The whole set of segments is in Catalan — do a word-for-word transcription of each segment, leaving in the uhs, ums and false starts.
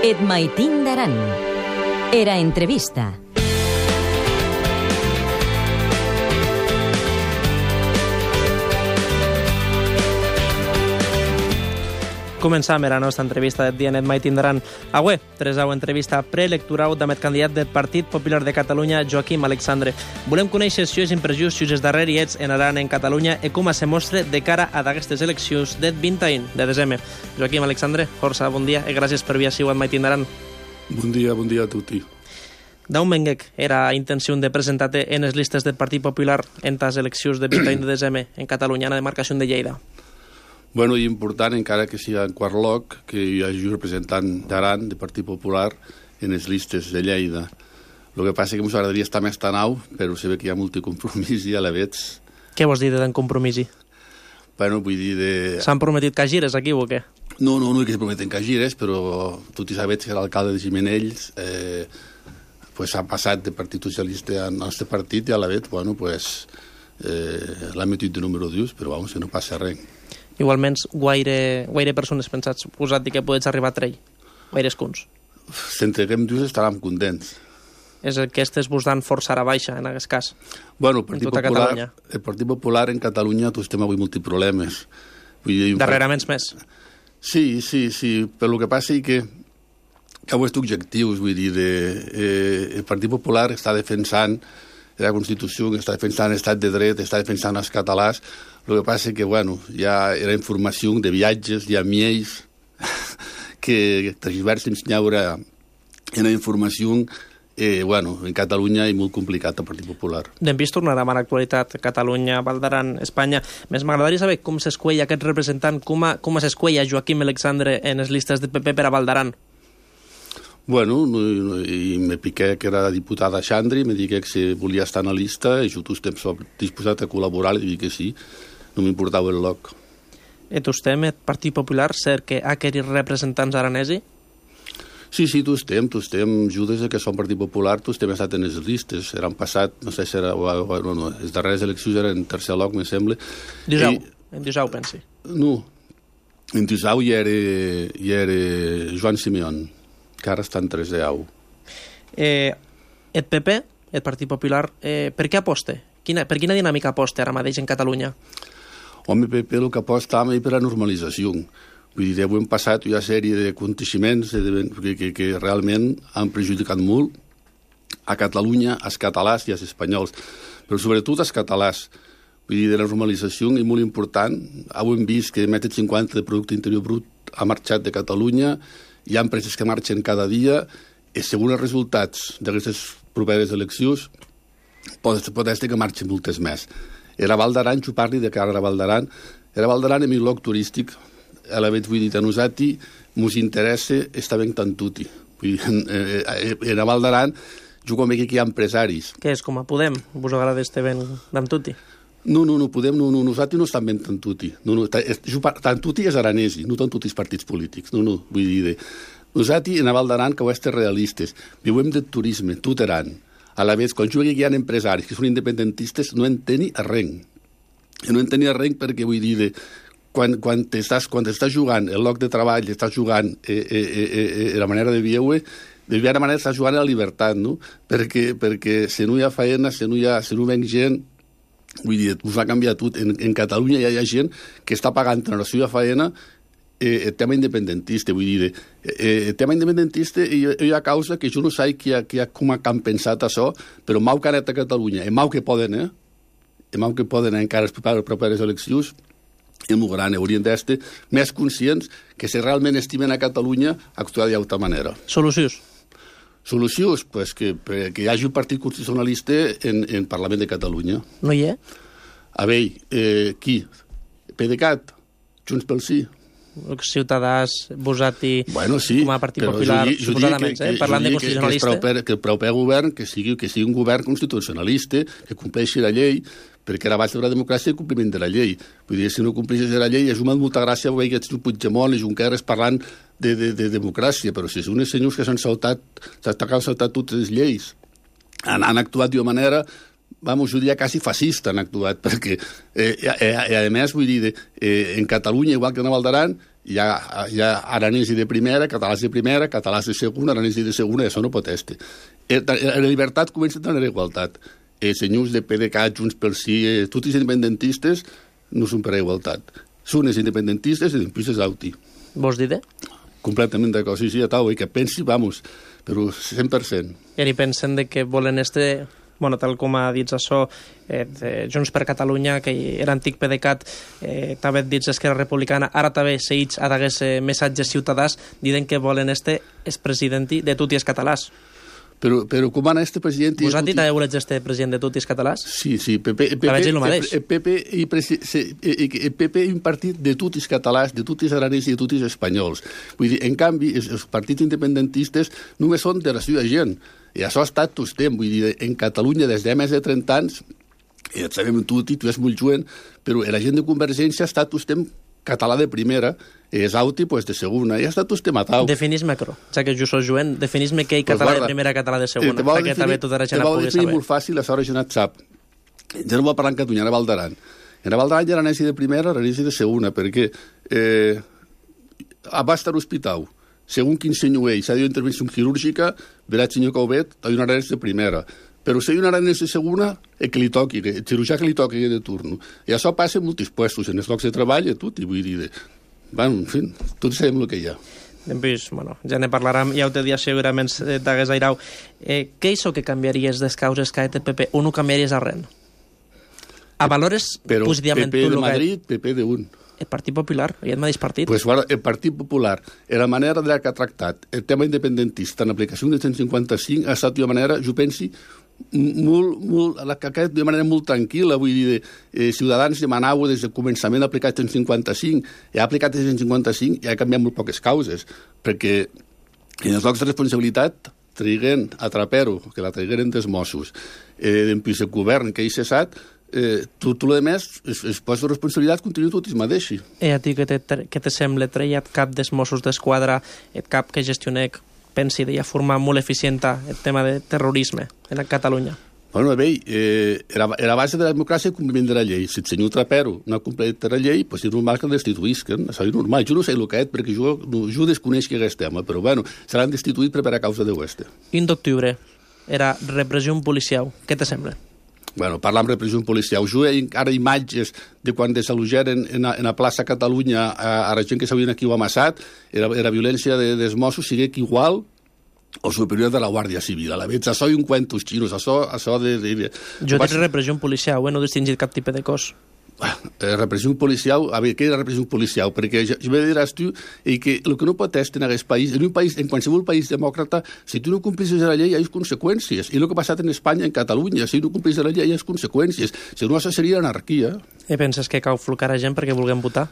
Et maitin d'aran. Era entrevista. Començam la nostra entrevista del dia en et maitin d'aran. Avui, tresau entrevista preelectoral amb el candidat del Partit Popular de Catalunya, Joaquim Alexandre. Volem conèixer si és impressions, si és darreriets en Aran, en Catalunya, i com se mostra de cara a aquestes eleccions del vint i u de desembre. Joaquim Alexandre, força, bon dia, i gràcies per viatjar et maitin d'aran. Bon dia, bon dia a tutti. D'on venguec era intenció de presentar-te en les llistes del Partit Popular en les eleccions del vint i u de desembre en Catalunya, en la demarcació de Lleida? Bueno, i important, encara que sigui en quart lloc, que hi hagi un representant d'Aran, del Partit Popular, en les llistes de Lleida. El que passa és que ens agradaria estar més tan au, però se ve que hi ha molt compromís i a la veig. Què vols dir de tan compromís? Bueno, vull dir de... S'han prometit cagires aquí o què? No, no, no és que se prometen cagires, però tot i saber que l'alcalde de Gimenells eh, pues, ha passat de Partit Socialista al nostre partit i a la veig, bueno, pues, eh, l'ha metit de número dos, però vamos, que no passa res. Igualment, guaire, guaire persones pensats posat que podets arribar a trell. Guaires cunts. Si entreguem dos estarem contents. És el que estes vos dan força a baixa, en aquest cas. Bueno, el Partit, Popular, el Partit Popular en Catalunya tots estem avui molts problemes. Vull dir, darrerament més. Sí, sí, sí, però el que passa és que que aquests objectius, vull dir, de, eh, el Partit Popular està defensant la Constitució, està defensant l'estat de dret, està defensant els catalans. El que passa és que, bueno, hi ha la informació de viatges, hi ha miells que transversen senyora en la informació, eh, bueno, en Catalunya és molt complicat el Partit Popular. D'en vist tornarà a l'actualitat, Catalunya, Val d'Aran, Espanya. Més m'agradaria saber com s'escuella aquest representant, com, a, com s'escuella Joaquim Alexandre en les llistes del P P per a Val d'Aran. Bueno, i me piqué que era diputada Xandri, me digué que si volia estar en la lista, i jo estem disposat a col·laborar, i dic que sí, no m'importava el lloc. I tu estem, el Partit Popular, cert que ha querit representants aranesi? Sí, sí, tu estem, tu estem, judes que som Partit Popular, tu estem estat en les llistes, eren passat, no sé si era, no, no, les darreres eleccions eren en tercer lloc, me sembla. Disau, en Disau, pensi. No, en Disau hi era, hi era Joan Simeón, que ara està en tres de au. Eh, el P P, el Partit Popular, eh, per què aposta? Quina, per quina dinàmica aposta ara mateix en Catalunya? Home, el P P el que aposta és per la normalització. Vull dir, avui hem passat una sèrie d'aconteixements que, que, que realment han perjudicat molt a Catalunya, als catalans i als espanyols, però sobretot als catalans. Vull dir, de la normalització és molt important. Avui hem vist que més del cinquanta de producte interior brut ha marxat de Catalunya, hi ha empreses que marxen cada dia, i segons els resultats d'aquestes properes eleccions, pot ser que marxen moltes més. Era Val d'Aran, jo parli de cara a Val d'Aran, era Val d'Aran és un lloc turístic, a la vegada vull dir, a nosaltres ens interessa estar ben tant tutti. Vull dir, era Val d'Aran, jo com veig que hi ha empresaris. Què és, com a Podem? Vos agrada estar ben tant tutti? No, no, no podem, no, no, nosaltres no estem ben tant tutti. No, no, tant tutti és aranesi, no tant tutti els partits polítics. No, no, vull dir, de... nosaltres en Val d'Aran, que ho estem realistes, viuem de turisme, tot Aran. A la vegada, quan jo veig que hi ha empresaris que són independentistes, no en teni res. No en teni res perquè, vull dir, de... quan, quan estàs, quan estàs jugant el lloc de treball, estàs jugant eh, eh, eh, eh, la manera de viure, de alguna manera estàs jugant a la llibertat, no? Perquè, perquè si no hi ha feina, si no hi ha, si no ven gent, vull dir, us va canviar tot. En, en Catalunya ja hi ha gent que està pagant en la seva feina eh, el tema independentista. Vull dir, eh, el tema independentista hi, hi ha causa que jo no sé qui ha, qui ha, com han pensat això, però mau que ha anat a Catalunya, i mau que poden, eh? I mau que poden encara per les properes eleccions, i molt gran, haurien d'estar més conscients que si realment estimen a Catalunya, actuar d'altra manera. Solucions? Solucions? Pues que, que hi hagi un partit constitucionalista en el Parlament de Catalunya. No hi ha? A veure, eh, qui? PDeCAT? Junts pel Sí? Ciutadans, Bosati, bueno, sí, com a Partit Popular, jo, jo suposadament, que, eh? Parlant de constitucionalista. Que, que, el que el proper govern que sigui, que sigui un govern constitucionalista, que compleixi la llei, perquè era base de la democràcia i el compliment de la llei. Vull dir, si no compleixes la llei, és una molta gràcia veure que ets un Puigdemont i Junqueras parlant de, de, de democràcia, però si són uns senyors que s'han saltat, s'han saltat totes les lleis, han, han actuat d'una manera, vamos, jo diria quasi fascista han actuat, perquè, eh, eh, eh, a més, vull dir, eh, en Catalunya, igual que en Val d'Aran, hi ha, hi ha aranesi de primera, catalans de primera, catalans de segona, aranesi de segona, i això no pot estar. La llibertat comença a tenir igualtat. Els senyors de P D C A, Junts pel Sí, eh, tots els independentistes no són per a igualtat. Són els independentistes i després els auti. Vos diré? Completament d'acord, sí, sí, a tau, i que pensi, vamos, però cent per cent. I ara pensen de que volen este, bueno, tal com ha dit això, eh, de Junts per Catalunya, que era antic P D C A T, eh, també dit Esquerra Republicana, ara també seguits a d'aquests eh, missatges ciutadans, diuen que volen este expresident de tots els catalans. Però, però com anar este president... Vos han dit a veure este president de tots els catalans? Sí, sí. P P, P P, el mateix. El P P, el P P és un partit de tots els catalans, de tots els aranès i de tots els espanyols. Vull dir, en canvi, els, els partits independentistes només són de la seva gent. I això ha estat tot temps. Vull dir, en Catalunya, des de més de trenta anys, i et sabem tu, tu és molt jovent, però la gent de Convergència ha estat tot temps català de primera, i és auti pues, de segona, i ha estat tot matau. Definis-me, cro, ja que jo soc jovent, definis-me què hi català pues, de primera, català de segona, te, te perquè també tota la gent la pugui saber. Te va molt fàcil, la sort gent et sap. Ja no va parlar en Catalunya, era Val d'Aran. En Val d'Aran ja era aranesi de primera, aranesi de segona, perquè eh, va estar a l'hospital. Según quin senyor ell, s'ha dit intervenció quirúrgica, verà el senyor Cauvet, hi ha una aranesi de primera. Però si hi ha una aranesi de segona, el que li toqui, el cirurgià que li toqui de turno. I això passa en molts puestos, en els llocs de treball i tot, i vull dir... Bueno, en fi, tots sabem el que hi ha. Després, bueno, ja ne parlarem, ja ho te dia segurament d'hagués airau. Eh, què és el que canviaries des causes que ha el P P? O no canviaries a res? A valores però positivament... P P de Madrid, P P de un. El Partit Popular, hi ha el mateix partit. Pues, bueno, el Partit Popular, en la manera de que ha tractat el tema independentista en l'aplicació del cent cinquanta-cinc ha estat d'una manera, jo pensi, molt, molt, d'una manera molt tranquil·la, vull dir, eh, Ciutadans demanava des del començament d'aplicar el cent cinquanta-cinc, i ha aplicat el cent cinquanta-cinc i ha canviat molt poques causes, perquè en els llocs de responsabilitat triguen a trapero, que la traigueren dels Mossos, eh, després el govern que hi cessat, eh, tot el més, els postos de responsabilitat continuen tot el mateix. I a ti què te, què te sembla? Treia el cap dels Mossos d'Esquadra, el cap que gestionec, pensi de ja formar molt eficient el tema de terrorisme en Catalunya? Bueno, bé, eh, era, era base de la democràcia el compliment de la llei. Si el senyor Trapero no ha complert la llei, pues és normal que el destituïsquen. Això és normal. Jo no sé el que és, perquè jo, jo desconeix que aquest tema, però bueno, seran destituïts per a causa de l'oeste. un d'octubre era repressió policial. Què te sembla? Bueno, parlar amb repressió policial. Jo he encara imatges de quan desalugeren en la, en la plaça Catalunya a, a la gent que s'havien aquí ho amassat, era, era violència de, dels Mossos, sigui igual o superior de la Guàrdia Civil. A la vegada, això i un cuentos xinos, això, això de... de, de... Jo dic repressió policial, eh? No he distingit cap tipus de cos. Eh, repressió policial, a veure, què és repressió policial? Perquè jo, jo me diràs tu i que el que no pot estar en aquest país, en un país, en qualsevol país demòcrata, si tu no complisses la llei, hi ha conseqüències. I el que ha passat en Espanya, en Catalunya, si no complisses la llei, hi ha conseqüències. Si no, això seria anarquia. I penses que cal flocar a gent perquè vulguem votar?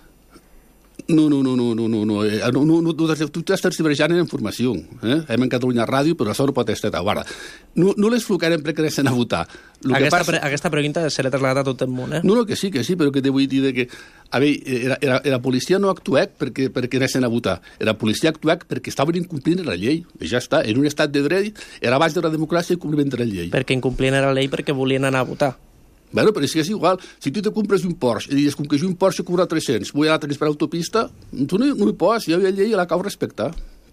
No, no, no, no, no, no, no, no, no, no tu estàs tergiversant en informació. Eh? Hem en Catalunya Ràdio, però això no pot estar. Guarda, no, no les flocarem perquè anessin a votar. Lo aquesta, passa... pre aquesta pregunta se l'ha traslladat a tot el món, eh? No, no, que sí, que sí, però que te vull dir que... A veure, la, la policia no actuà perquè, perquè anessin a votar. La policia actuà perquè estaven incomplint la llei. I ja està. En un estat de dret, era base de la democràcia i compliment de la llei. Perquè incomplien la llei perquè volien anar a votar. Bueno, però és que és igual. Si tu te compres un Porsche i dius, com que jo un Porsche cobra tres-cents, vull anar a per autopista, tu no, no hi pots, hi ha llei i la cal respectar.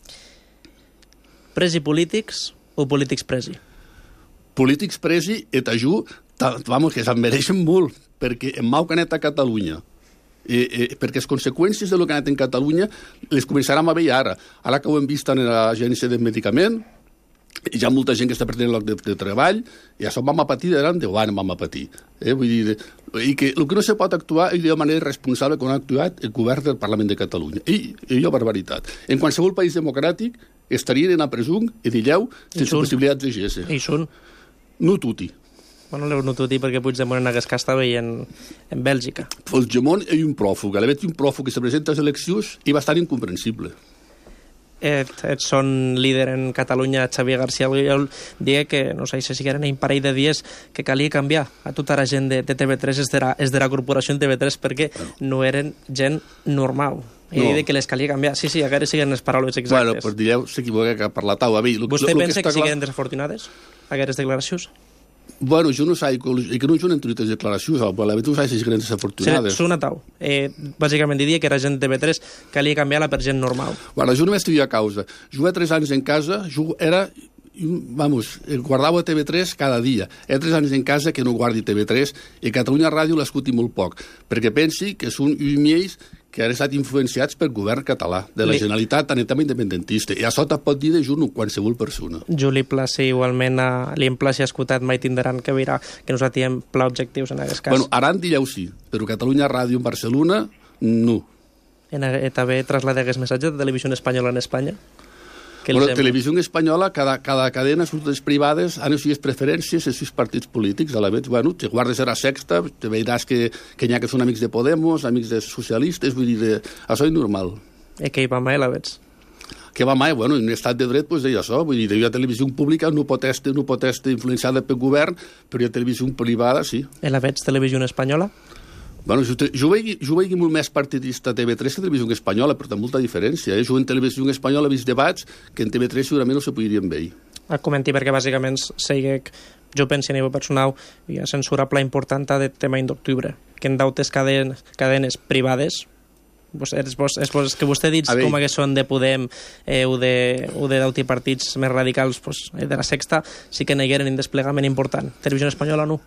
Presi polítics o polítics presi? Polítics presi, et ajú, vamos, que se'n mereixen molt, perquè en mau que ha anat a Catalunya, eh, eh, perquè les conseqüències de lo que ha anat en Catalunya les començarem a veure ara. Ara que ho hem vist en l'agència de medicament, hi ha molta gent que està perdent el lloc de, de treball, i això vam a patir d'ara deu anys vam a patir. Eh? Vull dir, i que el que no se pot actuar és de manera responsable com ha actuat el govern del Parlament de Catalunya. I, i jo, barbaritat. En qualsevol país democràtic estarien en la presó i dilleu sense possibilitats de gese. I són? No tutti. Bueno, no tutti perquè Puigdemont en aquest cas estava en, en Bèlgica. Puigdemont és un pròfug. A la vegada un pròfug que se presenta a les eleccions i va estar incomprensible. Et, et són líder en Catalunya, Xavier García Albiol, dia que, no sé si eren un parell de dies que calia canviar a tota la gent de, de T V tres, és de, la, és de la corporació T V tres, perquè no eren gent normal. I no. Que les calia canviar. Sí, sí, encara siguen les paraules exactes. Bueno, pues direu, s'equivoca que per la taula. Vostè pensa que, que siguen desafortunades, aquestes declaracions? Bueno, jo no sé, i que no junt entre les declaracions, la veritat no sé si és grans desafortunades. Sí, sonatau. Eh, bàsicament diria que era gent de T V tres, calia canviar-la per gent normal. Bueno, jo només tenia causa. Jugué tres anys en casa, jugo, era... Vamos, guardava T V tres cada dia. Hi ha tres anys en casa que no guardi T V tres i Catalunya Ràdio l'escuti molt poc, perquè pensi que són umiells que han estat influenciats pel govern català, de la Li... Generalitat tan etament independentista. I això te pot dir de junt qualsevol persona. Juli Placi, igualment, a l'Implaci escutat mai tindran que virar que nosaltres tiem pla objectius en aquest cas. Bueno, Aran dieu sí, però Catalunya Ràdio en Barcelona, no. En, eh, també traslada aquest missatge de Televisió Espanyola en Espanya? Bueno, hem... Televisió Espanyola, cada, cada cadena, les privades, han les seves preferències, els seus partits polítics. A la vegada, bueno, si guardes a la Sexta, te veuràs que, que n'hi ha que són amics de Podemos, amics de socialistes, vull dir, de... això és normal. I que hi va mai, la veig? Que va mai, bueno, en un estat de dret, doncs deia això, vull dir, hi ha televisió pública, no pot estar, no pot estar influenciada pel govern, però hi ha televisió privada, sí. I la veig Televisió Espanyola? Bueno, jo, jo, veig, jo veig molt més partidista a T V tres que a Televisió Espanyola, però té molta diferència. Eh? Jo en Televisió Espanyola he vist debats que en T V tres segurament no se podrien veure. A comenti perquè bàsicament sé que jo penso a nivell personal hi ha censura pla important de tema d'octubre, que en dautes cadenes, cadenes privades pues, és, és, és que vostè dits com que són de Podem eh, o de, o de d'auti partits més radicals pues, de la Sexta, sí que negueren un desplegament important. Televisió Espanyola no.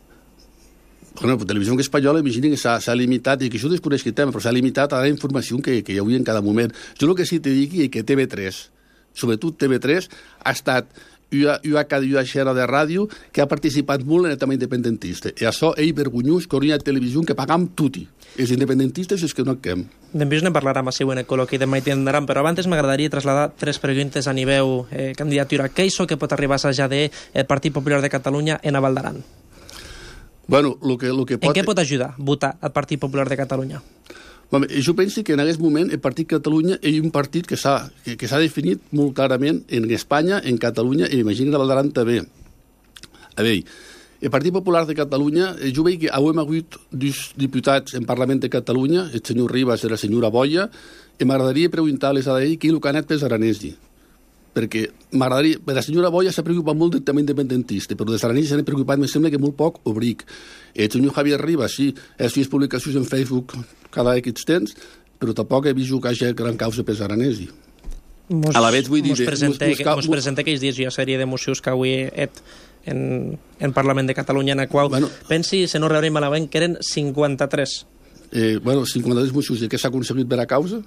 Bueno, la televisió espanyola, imagina que s'ha limitat, i que això desconeix que tema, però s'ha limitat a la informació que, que hi havia en cada moment. Jo el que sí te dic és que T V tres, sobretot T V tres, ha estat una, una cadena xera de ràdio que ha participat molt en el tema independentista. I això és vergonyós que hi ha televisió que pagam tutti. Els independentistes és que no quem. Després ne parlarem així en el col·loqui de mai tindran, però abans m'agradaria traslladar tres preguntes a nivell eh, candidatura. Què és que pot arribar a assajar del Partit Popular de Catalunya en Val d'Aran? Bueno, lo que, lo que pot... En què pot ajudar votar al Partit Popular de Catalunya? Bueno, jo penso que en aquest moment el Partit Catalunya és un partit que s'ha que, que definit molt clarament en Espanya, en Catalunya, i imagino que Val d'Aran també. A veure, el Partit Popular de Catalunya, jo veig que avui hem hagut dos diputats en Parlament de Catalunya, el senyor Ribas i la senyora Boya, i m'agradaria preguntar-les a ell què és el que ha anat pels aranesi. Perquè m'agradaria... La senyora Boya s'ha preocupat molt del tema independentista, però des d'Aranesi s'han preocupat, me sembla que molt poc, obric. El senyor Javier Rivas, sí, ha fet publicacions en Facebook cada X temps, però tampoc he vist que hi hagi gran causa per Aranesi. Mos, a la vegada vull dir... Mos presenta, mos, mos, mos presenta aquells dies hi ha sèrie de mocions que avui he en, en Parlament de Catalunya, en el qual bueno, pensi, si no rebrem malament, que eren cinquanta-tres. Eh, bueno, cinquanta-tres mocions, i què s'ha aconseguit per a causa?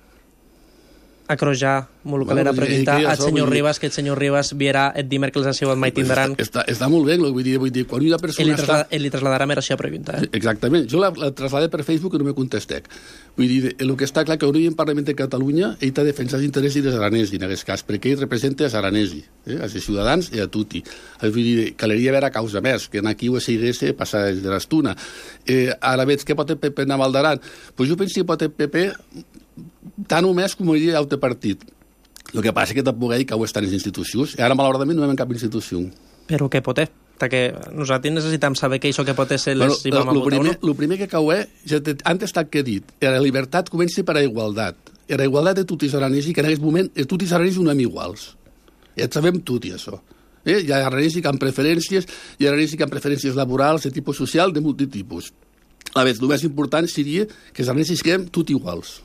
A crojar, molt que l'era preguntar al senyor dir... Ribas, que el senyor Ribas viera el dimecres a seu mai tindran. Està, està molt bé, vull dir, vull dir, quan una persona el li, trasla, està... el li trasladarà més això a preguntar. Eh? Exactament. Jo la, la trasladé per Facebook i no me contestec. Vull dir, el que està clar que hauria en Parlament de Catalunya ell ha defensat els interessos dels aranesi, en aquest cas, perquè ell representa els aranesi, eh, als ciutadans i a tutti. Vull dir, caleria veure causa més, que aquí ho segueix passar de l'estuna. Eh, ara veig, què pot el P P anar a Val d'Aran? Pues jo penso que pot el P P tant o més com hauria d'altre partit. El que passa és que tampoc hi cau estar en les institucions, i ara malauradament no hi ha cap institució. Però què pot ser? Perquè nosaltres necessitem saber què això que pot ser les... El bueno, primer, no? primer que cau és, ja antes està que he dit, la llibertat comença per a igualtat. I la igualtat de tots els aranesi, que en aquest moment tots els aranesi no hem iguals. Ja sabem tot i això. Eh? Hi ha aranesi que han preferències, hi ha aranesi que han preferències laborals, de tipus social, de multitipus. A veure, el més important seria que els aranesis quedem tots iguals.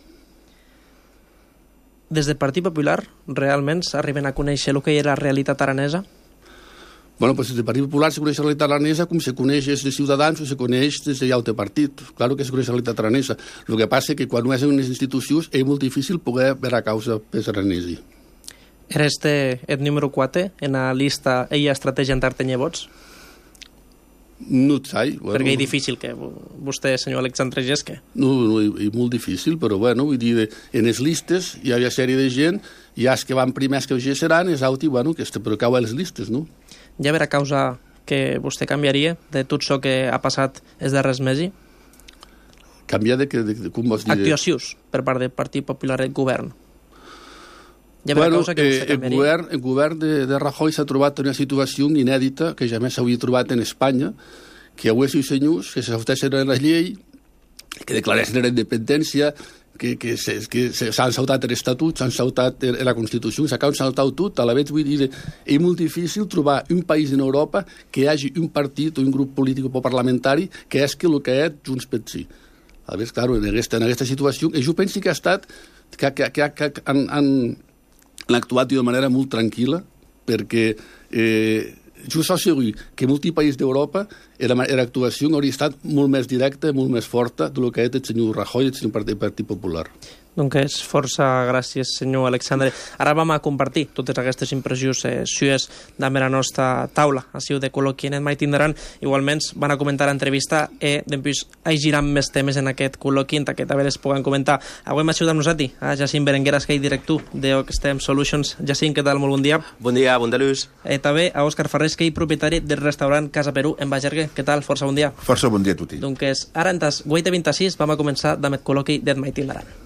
Des del Partit Popular, realment s'arriben a conèixer el que era la realitat aranesa? Bueno, pues des del Partit Popular se coneix la realitat aranesa com se coneix des de Ciutadans o se coneix des d'altre partit. Claro que se coneix la realitat aranesa. El que passa és que quan no és en unes institucions és molt difícil poder veure a causa per aranesi. Era este el número quatre en la llista ella estratègia en tartenyer vots? No et sai. Bueno, perquè és difícil que vostè, senyor Alexandre Gesque. No, no, és molt difícil, però bueno, vull dir, en les listes hi havia sèrie de gent, i els que van primers que ja seran, és alti, bueno, que este, però cau a les listes, no? Hi ha vera causa que vostè canviaria de tot això que ha passat els darrers mesos? Canviar de, de, de com vols dir? Actuacions per part del Partit Popular del govern. Bueno, eh, el govern, el govern de, de Rajoy s'ha trobat en una situació inèdita que ja més s'havia trobat en Espanya, que avui els senyors que s'ajustessen a la llei, que declaressin la independència, que, que, se, que se, s'han saltat l'Estatut, s'han saltat la Constitució, s'han saltat tot, a la vegada vull dir, és molt difícil trobar un país en Europa que hi hagi un partit o un grup polític o parlamentari que és que el que és Junts pel Sí. A veure, clar, en aquesta, en aquesta situació, jo penso que ha estat, que, que, que, que han, han, han actuat d'una manera molt tranquil·la, perquè eh, jo soc segur que en molts països d'Europa l'actuació hauria estat molt més directa, molt més forta del que és el senyor Rajoy i el senyor Partit, Partit Popular. Doncs força gràcies, senyor Alexandre. Ara vam a compartir totes aquestes impressions eh, sues de la nostra taula, així de col·loqui en mai tindran. Igualment van a comentar l'entrevista i després hi giran més temes en aquest col·loqui en què també les puguem comentar. Avui m'ha ajudat amb nosaltres a Jacint Berengueras, que és director d'Oxtem Solutions. Jacint, què tal? Molt bon dia. Bon dia, bon de luz. Eh, també a Òscar Ferrés, que és propietari del restaurant Casa Perú en Bagergue. Què tal? Força bon dia. Força bon dia a tutti. Doncs ara, en tas vuit i vint-i-sis, vam a començar amb el col·loqui d'en mai tindran.